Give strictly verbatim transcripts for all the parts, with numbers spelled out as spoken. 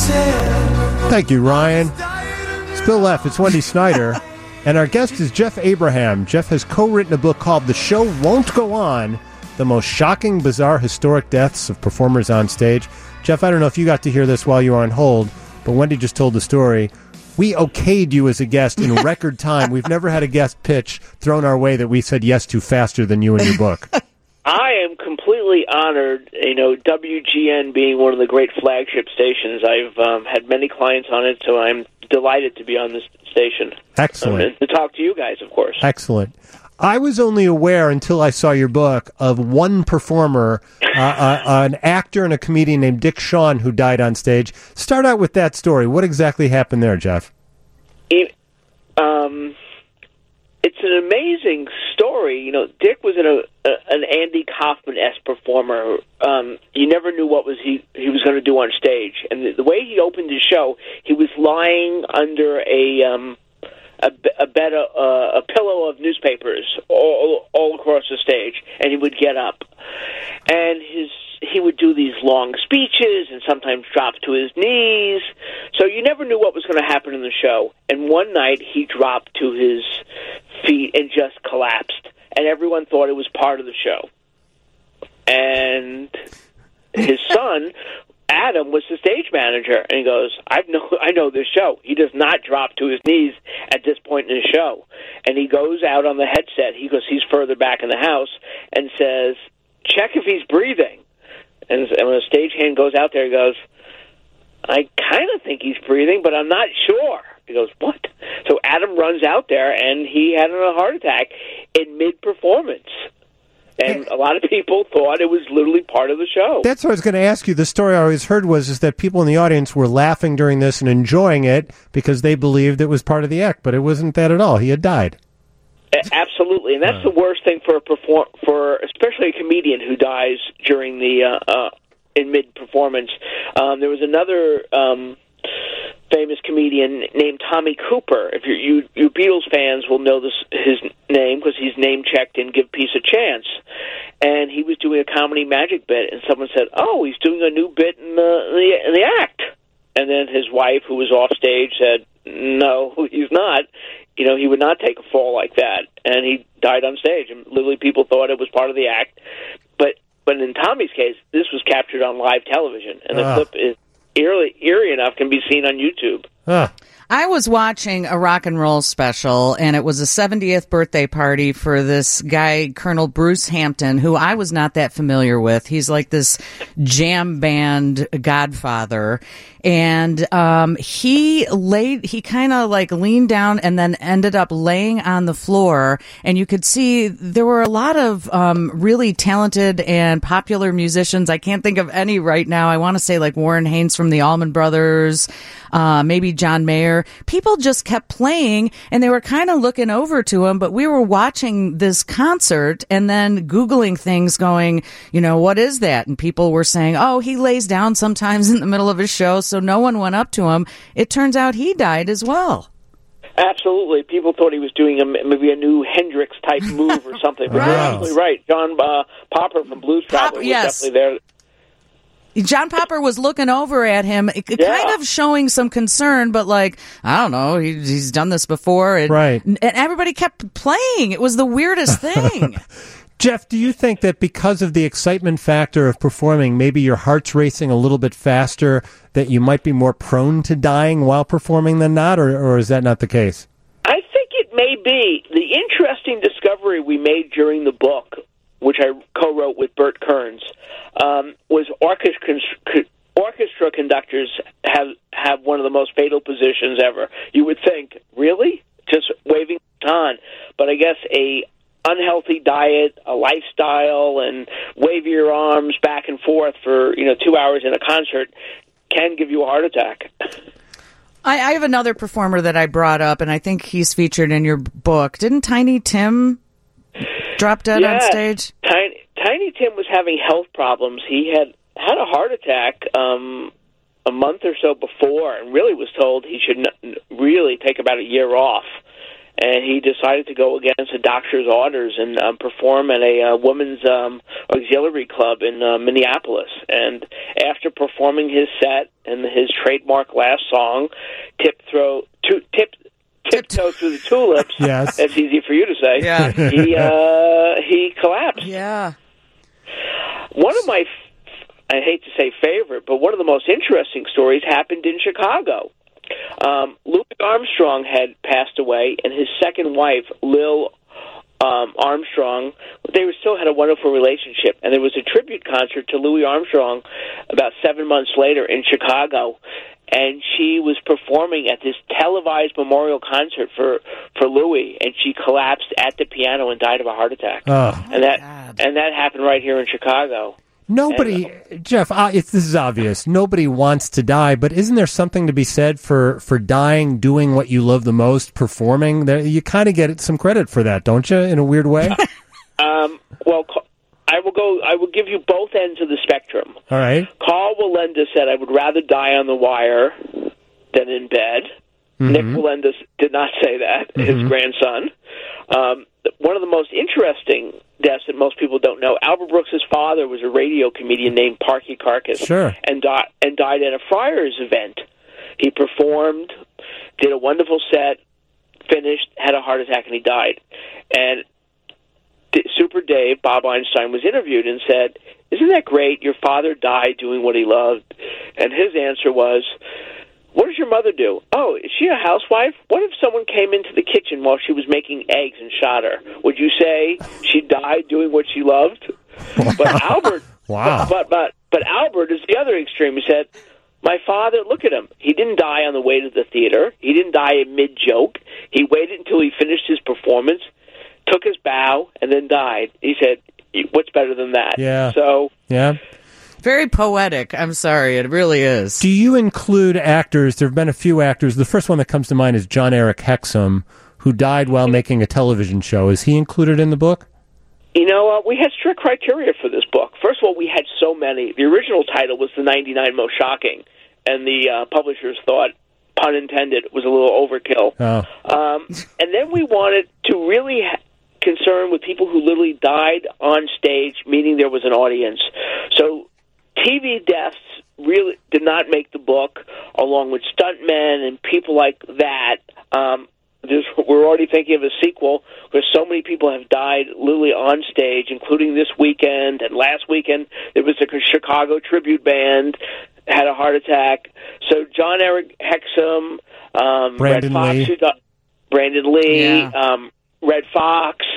Thank you, Ryan. It's Bill F. It's Wendy Snyder. And our guest is Jeff Abraham. Jeff has co-written a book called The Show Won't Go On, The Most Shocking, Bizarre, Historic Deaths of Performers on Stage. Jeff, I don't know if you got to hear this while you were on hold, but Wendy just told the story. We okayed you as a guest in record time. We've never had a guest pitch thrown our way that we said yes to faster than you in your book. I am completely honored, you know, W G N being one of the great flagship stations. I've um, had many clients on it, so I'm delighted to be on this station. Excellent. Um, and to talk to you guys, of course. Excellent. I was only aware until I saw your book of one performer, uh, uh, an actor and a comedian named Dick Shawn who died on stage. Start out with that story. What exactly happened there, Jeff? It, um, it's an amazing story. You know, Dick was an, a, an Andy Kaufman-esque performer. Um, you never knew what was he, he was going to do on stage. And the, the way he opened his show, he was lying under a... Um, A, a bed, of, uh, a pillow of newspapers all, all across the stage, and he would get up, and his he would do these long speeches, and sometimes drop to his knees. So you never knew what was going to happen in the show. And one night he dropped to his feet and just collapsed, and everyone thought it was part of the show. And his son, Adam, was the stage manager, and he goes, I know I know this show. He does not drop to his knees at this point in his show. And he goes out on the headset. He goes, he's further back in the house, and says, check if he's breathing. And, and when a stagehand goes out there, he goes, I kind of think he's breathing, but I'm not sure. He goes, what? So Adam runs out there, and he had a heart attack in mid-performance. And a lot of people thought it was literally part of the show. That's what I was going to ask you. The story I always heard was is that people in the audience were laughing during this and enjoying it because they believed it was part of the act, but it wasn't that at all. He had died. Absolutely, and that's the worst thing for a perform for especially a comedian who dies during the uh, uh, in mid performance. Um, there was another um, famous comedian named Tommy Cooper. If you're, you you Beatles fans will know this his name because he's name checked in Give Peace a Chance. And he was doing a comedy magic bit, and someone said, "Oh, he's doing a new bit in the in the, in the act." And then his wife, who was off stage, said, "No, he's not. You know, he would not take a fall like that." And he died on stage, and literally people thought it was part of the act. But but in Tommy's case, this was captured on live television, and the uh. clip is eerie, eerie enough can be seen on YouTube. Uh. I was watching a rock and roll special, and it was a seventieth birthday party for this guy, Colonel Bruce Hampton, who I was not that familiar with. He's like this jam band godfather. And um, he laid, he kind of like leaned down and then ended up laying on the floor. And you could see there were a lot of um, really talented and popular musicians. I can't think of any right now. I want to say like Warren Haynes from the Allman Brothers, uh, maybe John Mayer. People just kept playing, and they were kind of looking over to him. But we were watching this concert and then Googling things going, you know, what is that? And people were saying, oh, he lays down sometimes in the middle of his show. So no one went up to him. It turns out he died as well. Absolutely. People thought he was doing a, maybe a new Hendrix-type move or something. But Right. you're absolutely right. John uh, Popper from Blues Traveler was yes. definitely there. John Popper was looking over at him, Yeah. kind of showing some concern, but like, I don't know, he, he's done this before. And, Right. and everybody kept playing. It was the weirdest thing. Jeff, do you think that because of the excitement factor of performing, maybe your heart's racing a little bit faster, that you might be more prone to dying while performing than not, or, or is that not the case? I think it may be. The interesting discovery we made during the book, which I co-wrote with Bert Kearns, um, was orchestra, orchestra conductors have, have one of the most fatal positions ever. You would think, really? Just waving the baton. But I guess a unhealthy diet, a lifestyle, and wave your arms back and forth for, you know, two hours in a concert can give you a heart attack. I, I have another performer that I brought up, and I think he's featured in your book. Didn't Tiny Tim drop dead yeah, on stage? Tiny, Tiny Tim was having health problems. He had had a heart attack um, a month or so before, and really was told he should n- really take about a year off. and he decided to go against a doctor's orders and um, perform at a uh, women's um, auxiliary club in uh, Minneapolis. And after performing his set and his trademark last song, "Tip Throw to Tip." Tiptoe through the tulips. Yes. That's easy for you to say. Yeah. He uh, he collapsed. Yeah. One of my, I hate to say favorite, but one of the most interesting stories happened in Chicago. Um, Louis Armstrong had passed away, and his second wife, Lil um, Armstrong, they were, still had a wonderful relationship. And there was a tribute concert to Louis Armstrong about seven months later in Chicago. And she was performing at this televised memorial concert for, for Louis, and she collapsed at the piano and died of a heart attack. Oh. And that God. and that happened right here in Chicago. Nobody, Jeff, uh, it's, this is obvious. Nobody wants to die, but isn't there something to be said for, for dying, doing what you love the most, performing? There, you kind of get some credit for that, don't you, in a weird way? um, well, I will go. I will give you both ends of the spectrum. All right. Carl Walenda said, "I would rather die on the wire than in bed." Mm-hmm. Nick Walenda did not say that. Mm-hmm. His grandson. Um, one of the most interesting deaths that most people don't know. Albert Brooks's father was a radio comedian named Parky Carcass, sure, and died and died at a Friars event. He performed, did a wonderful set, finished, had a heart attack, and he died. And Super Dave, Bob Einstein, was interviewed and said, "Isn't that great? Your father died doing what he loved." And his answer was, "What does your mother do? Oh, is she a housewife? What if someone came into the kitchen while she was making eggs and shot her? Would you say she died doing what she loved?" But Albert, wow. But, but but Albert is the other extreme. He said, "My father, look at him. He didn't die on the way to the theater. He didn't die mid joke. He waited until he finished his performance, took his bow, and then died." He said, "What's better than that?" Yeah. So, yeah. Very poetic. I'm sorry. It really is. Do you include actors? There have been a few actors. The first one that comes to mind is John Eric Hexum, who died while making a television show. Is he included in the book? You know, uh, we had strict criteria for this book. First of all, we had so many. The original title was The ninety-nine Most Shocking, and the uh, publishers thought, pun intended, it was a little overkill. Oh. Um, and then we wanted to really ha- concern with people who literally died on stage, meaning there was an audience. So T V deaths really did not make the book, along with stuntmen and people like that. Um, there's, we're already thinking of a sequel because so many people have died literally on stage, including this weekend and last weekend. There was a Chicago tribute band had a heart attack. So John Eric Hexum, um, Brandon Red Fox, Lee, who died, Brandon Lee, Yeah. um, Red Fox.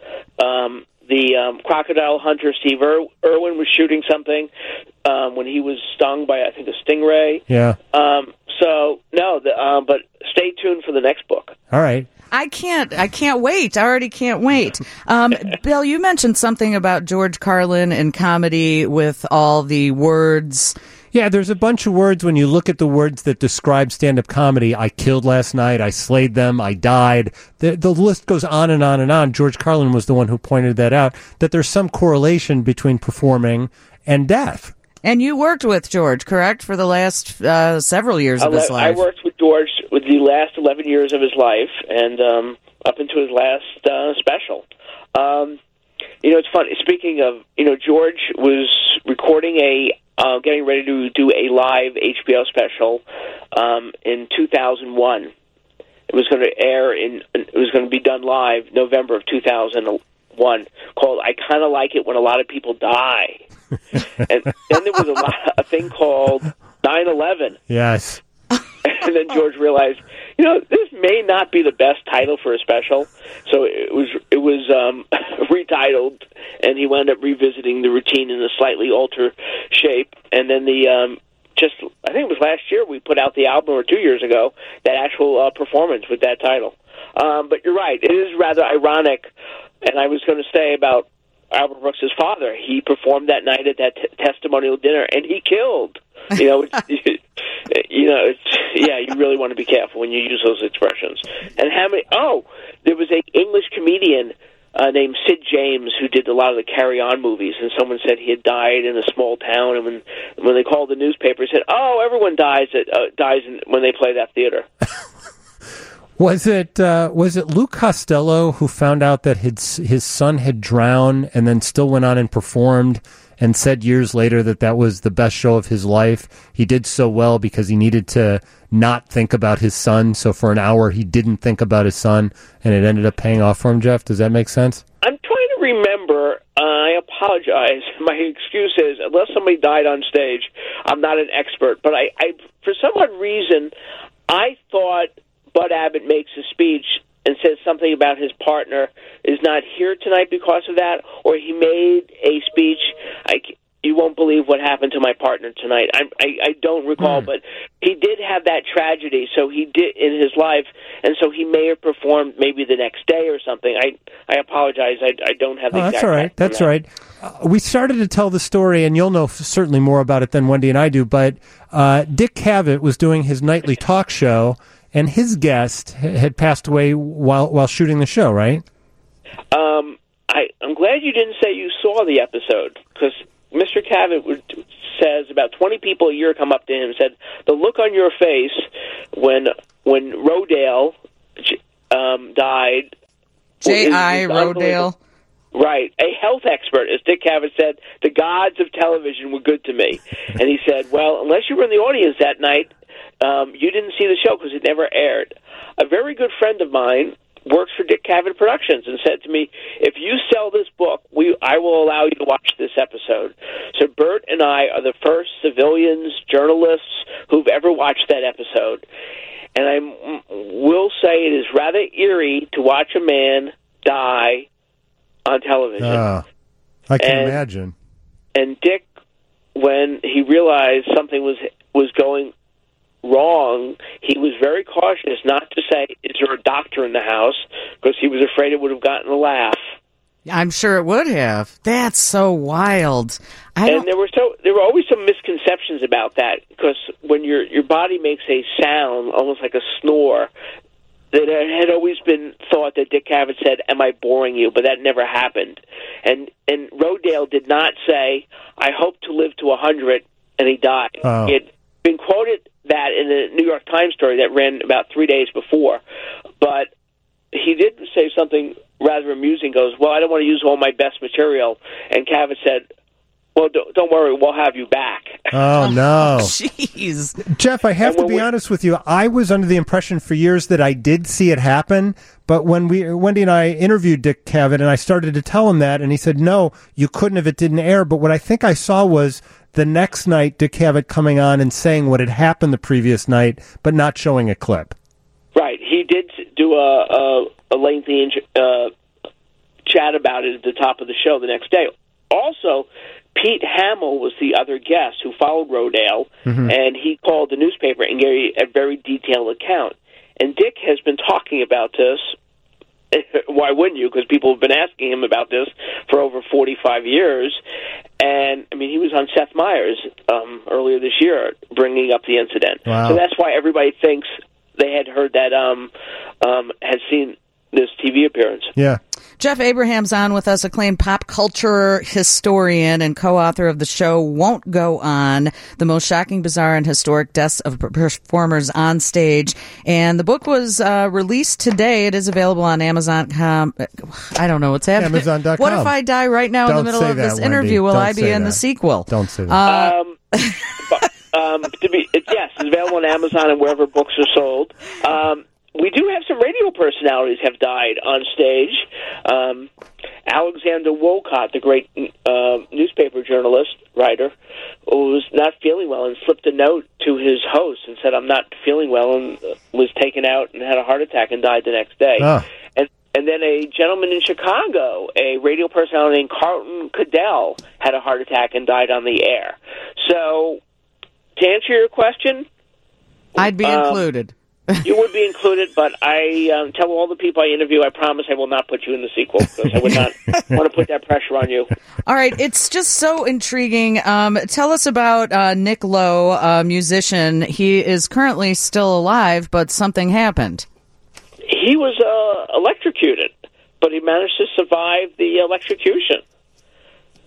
Um, the um, crocodile hunter Steve Ir- Irwin was shooting something um, when he was stung by, I think, a stingray. Yeah. Um, so no, the, um, but stay tuned for the next book. All right. I can't. I can't wait. I already can't wait. Um, Bill, you mentioned something about George Carlin and comedy with all the words. Yeah, there's a bunch of words when you look at the words that describe stand-up comedy. I killed last night. I slayed them. I died. The, the list goes on and on and on. George Carlin was the one who pointed that out, that there's some correlation between performing and death. And you worked with George, correct, for the last uh, several years of his life? I worked with George with the last eleven years of his life and um, up into his last uh, special. Um, you know, it's funny. Speaking of, you know, George was recording a Uh, getting ready to do a live H B O special um, in two thousand one. It was going to air in. It was going to be done live November of two thousand one. Called "I Kind of Like It When a Lot of People Die." And then there was a, lot, a thing called nine eleven. Yes. And then George realized, you know, this may not be the best title for a special, so it was it was um, retitled, and he wound up revisiting the routine in a slightly altered shape. And then the um, just I think it was last year we put out the album, or two years ago, that actual uh, performance with that title. Um, but you're right, it is rather ironic. And I was going to say about Albert Brooks' father, he performed that night at that t- testimonial dinner, and he killed. You know, it's, you know, it's, yeah, you really want to be careful when you use those expressions. And how many? Oh, there was a English comedian uh, named Sid James who did a lot of the Carry On movies, and someone said he had died in a small town, and when when they called the newspaper, he said, "Oh, everyone dies at uh, dies in, when they play that theater." Was it uh, was it Lou Costello who found out that his his son had drowned and then still went on and performed and said years later that that was the best show of his life? He did so well because he needed to not think about his son. So for an hour he didn't think about his son, and it ended up paying off for him. Jeff, does that make sense? I'm trying to remember. Uh, I apologize. My excuse is, unless somebody died on stage, I'm not an expert. But I, I for some odd reason, I thought Bud Abbott makes a speech and says something about his partner is not here tonight because of that, or he made a speech. I, you won't believe what happened to my partner tonight. I, I, I don't recall, mm. but he did have that tragedy. So he did in his life, and so he may have performed maybe the next day or something. I, I apologize. I, I don't have the oh, exact. That's all right. That's all right. Uh, we started to tell the story, and you'll know certainly more about it than Wendy and I do. But uh, Dick Cavett was doing his nightly talk show, and his guest had passed away while while shooting the show, right? Um, I, I'm glad you didn't say you saw the episode, because Mister Cavett would, says about twenty people a year come up to him and said, the look on your face when when Rodale um, died. J I Rodale. Right. A health expert, as Dick Cavett said, the gods of television were good to me. And he said, well, unless you were in the audience that night, um, you didn't see the show because it never aired. A very good friend of mine works for Dick Cavett Productions and said to me, if you sell this book, we I will allow you to watch this episode. So Bert and I are the first civilians, journalists, who've ever watched that episode. And I will say it is rather eerie to watch a man die on television. Uh, I can and, imagine. And Dick, when he realized something was was going wrong, he was very cautious not to say, is there a doctor in the house? Because he was afraid it would have gotten a laugh. I'm sure it would have. That's so wild. I and don't... there were so there were always some misconceptions about that, because when your your body makes a sound, almost like a snore, that it had always been thought that Dick Cavett said, am I boring you? But that never happened. And and Rodale did not say, I hope to live to one hundred, and he died. Oh. He had been quoted that in the New York Times story that ran about three days before. But he did say something rather amusing, goes, well, I don't want to use all my best material. And Cavett said, well, don't, don't worry, we'll have you back. Oh, no. Jeez. Jeff, I have to be we, honest with you. I was under the impression for years that I did see it happen, but when we Wendy and I interviewed Dick Cavett, and I started to tell him that, and he said, no, you couldn't if it didn't air. But what I think I saw was the next night Dick Cavett coming on and saying what had happened the previous night, but not showing a clip. Right. He did do a, a, a lengthy uh, chat about it at the top of the show the next day. Also, Pete Hamill was the other guest who followed Rodale, mm-hmm. and he called the newspaper and gave a very detailed account. And Dick has been talking about this. Why wouldn't you? Because people have been asking him about this for over forty-five years. And, I mean, he was on Seth Meyers um, earlier this year bringing up the incident. Wow. So that's why everybody thinks they had heard that, um, um, had seen this T V appearance. Yeah. Jeff Abraham's on with us, acclaimed pop culture historian and co-author of the show Won't Go On, the most shocking, bizarre, and historic deaths of performers on stage. And the book was uh, released today. It is available on Amazon dot com. I don't know what's happening. Amazon dot com. What if I die right now Don't in the middle say of that, this Wendy. interview? Will Don't I be say in that. the sequel? Don't say that. Uh, Um, but, um, to be, it, yes, it's available on Amazon and wherever books are sold. Um, we do have some radio personalities have died on stage. Um, Alexander Woollcott, the great uh, newspaper journalist, writer, was not feeling well and slipped a note to his host and said, I'm not feeling well, and was taken out and had a heart attack and died the next day. Oh. And And then a gentleman in Chicago, a radio personality named Carlton Cadell, had a heart attack and died on the air. So, to answer your question, I'd be um, included. You would be included, but I um, tell all the people I interview, I promise I will not put you in the sequel, because I would not want to put that pressure on you. All right, it's just so intriguing. Um, tell us about uh, Nick Lowe, a musician. He is currently still alive, but something happened. He was uh, electrocuted, but he managed to survive the electrocution.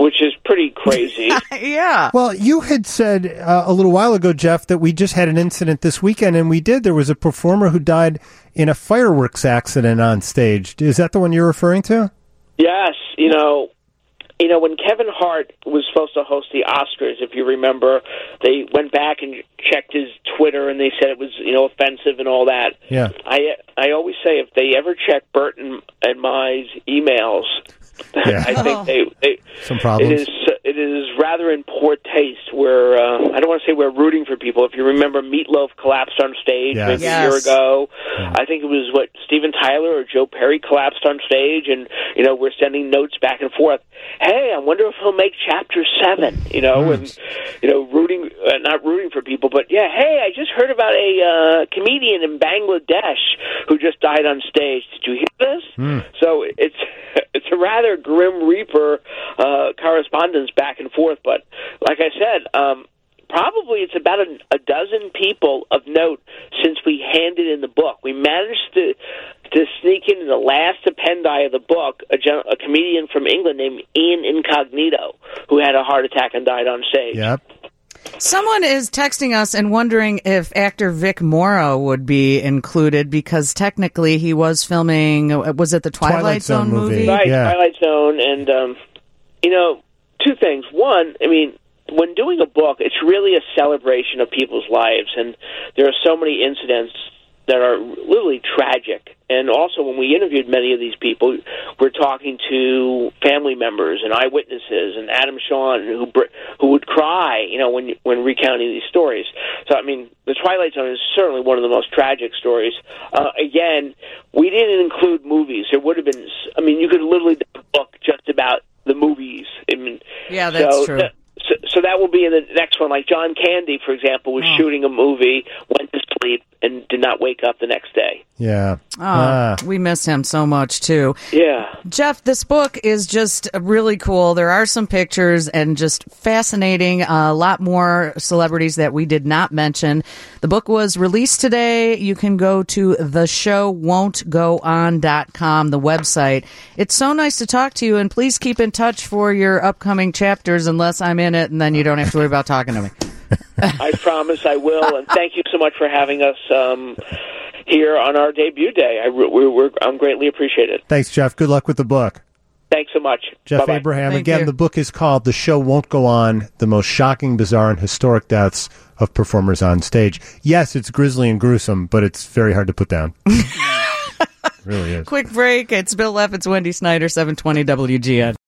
which is pretty crazy. Yeah. Well, you had said uh, a little while ago, Jeff, that we just had an incident this weekend, and we did. There was a performer who died in a fireworks accident on stage. Is that the one you're referring to? Yes, you know, you know when Kevin Hart was supposed to host the Oscars, if you remember, they went back and checked his Twitter, and they said it was, you know, offensive and all that. Yeah. I I always say if they ever check Bert and, and my emails, Yeah. I think they, they some problems. It is it is rather in poor taste. Where uh, I don't want to say we're rooting for people. If you remember, Meatloaf collapsed on stage Yes. maybe Yes. a year ago. Yeah. I think it was what Steven Tyler or Joe Perry collapsed on stage, and you know we're sending notes back and forth. Hey, I wonder if he'll make Chapter Seven. You know, Mm. and you know, rooting uh, not rooting for people, but yeah. Hey, I just heard about a uh, comedian in Bangladesh who just died on stage. Did you hear this? Mm. So it's it's a rather grim reaper uh, correspondence back and forth. But like I said, um, probably it's about a, a dozen people of note since we handed in the book. We managed to to sneak in the last appendi of the book a, gen- a comedian from England named Ian Incognito who had a heart attack and died on stage. Yep. Someone is texting us and wondering if actor Vic Morrow would be included because technically he was filming, was it the Twilight, Twilight Zone Zone movie. movie? Right, Yeah. Twilight Zone, and um, you know, two things. One, I mean, when doing a book, it's really a celebration of people's lives, and there are so many incidents that are literally tragic. And also, when we interviewed many of these people, we're talking to family members and eyewitnesses, and Adam Shawn, who who would cry, you know, when when recounting these stories. So, I mean, the Twilight Zone is certainly one of the most tragic stories. Uh, again, we didn't include movies. There would have been, I mean, you could literally do a book just about the movies. I mean, Yeah, that's so true. That, so, so that will be in the next one. Like John Candy, for example, was Oh. shooting a movie, went to sleep, and did not wake up the next day. Yeah. Oh, Ah. we miss him so much, too. Yeah. Jeff, this book is just really cool. There are some pictures and just fascinating. A lot more celebrities that we did not mention. The book was released today. You can go to the show won't go on dot com, the website. It's so nice to talk to you, and please keep in touch for your upcoming chapters unless I'm in it, and then you don't have to worry about talking to me. I promise I will, and thank you so much for having us um, here on our debut day. I, we're, we're, I'm greatly appreciated. Thanks, Jeff. Good luck with the book. Thanks so much. Jeff Bye-bye. Abraham. Thank Again, you. the book is called The Show Won't Go On, The Most Shocking, Bizarre, and Historic Deaths of Performers on Stage. Yes, it's grisly and gruesome, but it's very hard to put down. It really is. Quick break. It's Bill Leff. It's Wendy Snyder, seven twenty W G N.